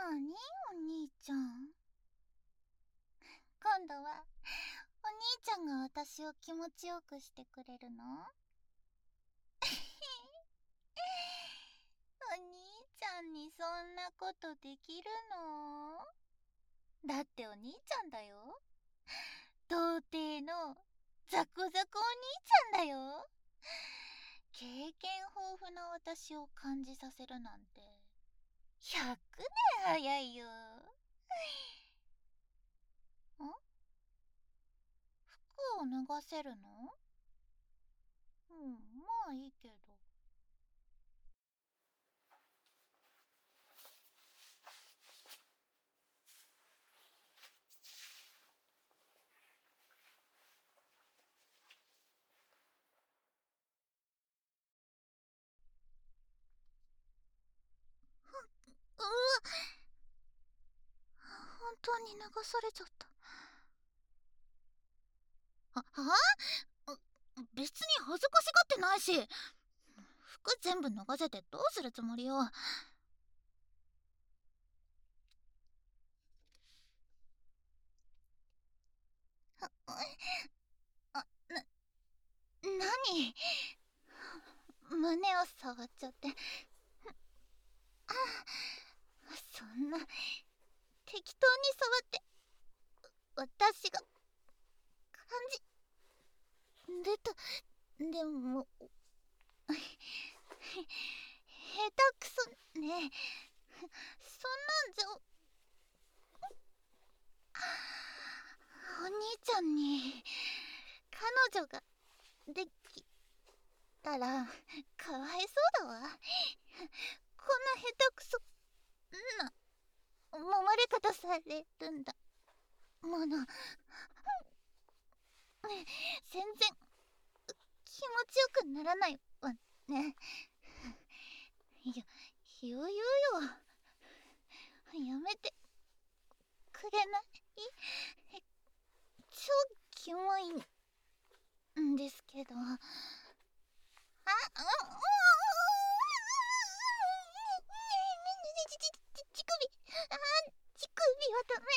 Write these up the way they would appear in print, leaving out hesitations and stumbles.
なにお兄ちゃん。今度はお兄ちゃんが私を気持ちよくしてくれるの？お兄ちゃんにそんなことできるの？だってお兄ちゃんだよ。童貞のザコザコお兄ちゃんだよ。経験豊富な私を感じさせるなんて100年早いよ。服を脱がせるの？まあいいけど。うわ、本当に脱がされちゃった。別に恥ずかしがってないし。服全部脱がせてどうするつもりよ。何？胸を触っちゃって。そんな適当に触って私が感じ出た。でも下手くそね。そんなんじゃお兄ちゃんに彼女ができたらかわいそうだわ。こんな下手くそな揉まれ方されるんだもの。全然気持ちよくならないわね。言うよ。やめてくれない？超キモいんですけど。乳首はダメ。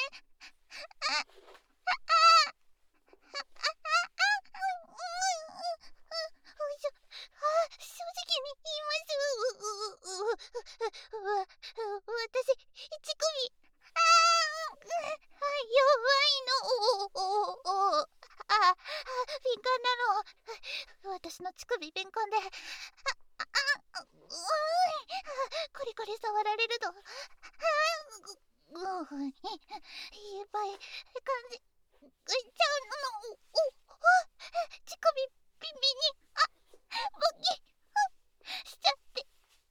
正直に言います。私、乳首、弱いの。敏感なの。私の乳首敏感で、コリコリ触られると、いっぱい感じちゃうの。乳首ビンビンに、ボキしちゃって。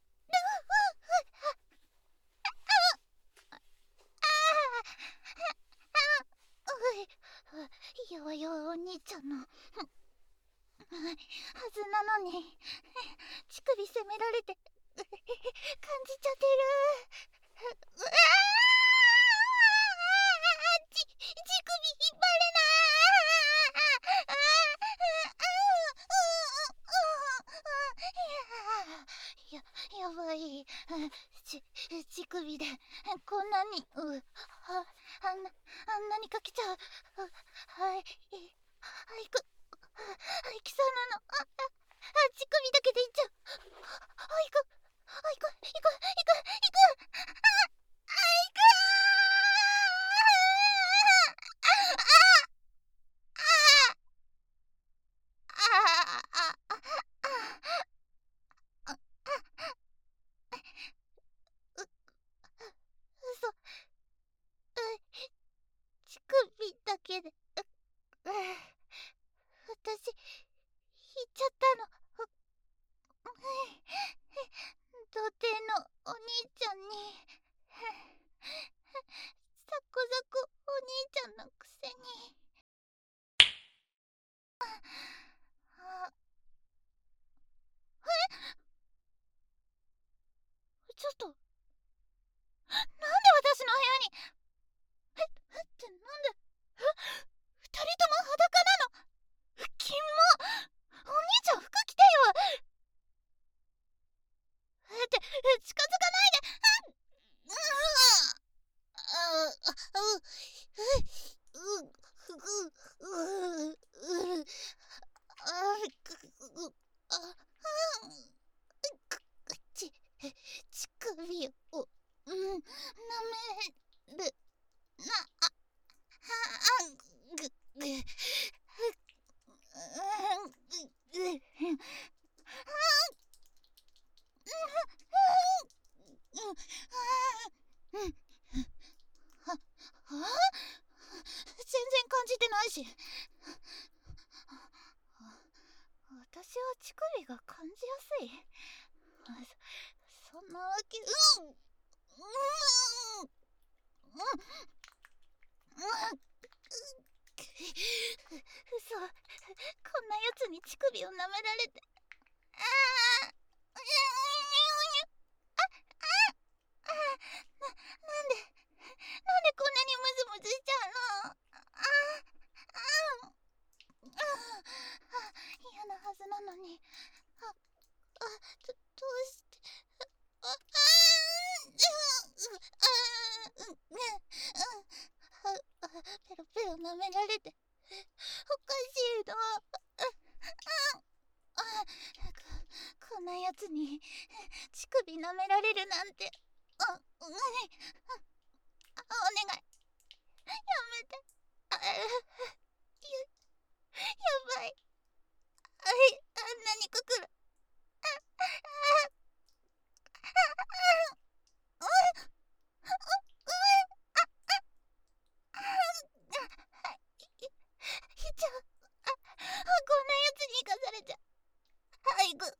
弱々お兄ちゃんのはずなのに、乳首責められて感じちゃってる。乳首引っ張れない。やばい。乳首でこんなにあんなにかけちゃう。きそうなの。乳首だけでいっちゃう。行く。嘘。乳首だけで。私、引いちゃったの。童貞のお兄ちゃんに。ザコザコお兄ちゃんのくせに。ちょっと、なんで私の部屋に。ってなんで、二人とも裸なの？キモ。お兄ちゃん服着てよ。近づかないで。 全然感じてないし。私は乳首が感じやすい。そんなわけ。嘘、こんなやつに乳首を舐められて。なんでこんなにムズムズしちゃうの。嫌なはずなのに。どうして。ペロペロ舐められておかしいの。こんなやつに乳首舐められるなんて。お願い、やめて。やばい。あんなにくくる。こんなやつに行かされちゃう。行く。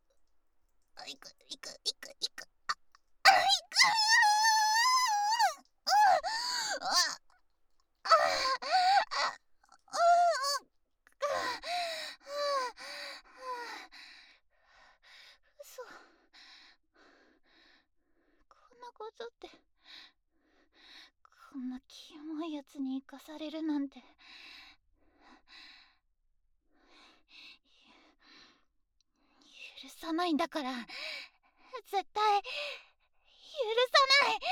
嘘。こんなことって、こんなキモいやつに生かされるなんて。許さないんだから。絶対許さない。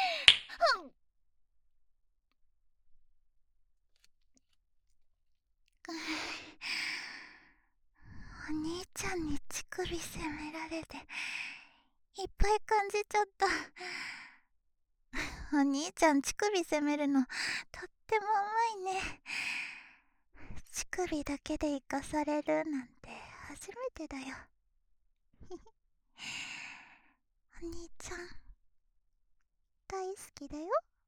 お兄ちゃんに乳首責められていっぱい感じちゃった。お兄ちゃん乳首責めるのとってもうまいね。乳首だけで生かされるなんて初めてだよ。お兄ちゃん大好きだよ。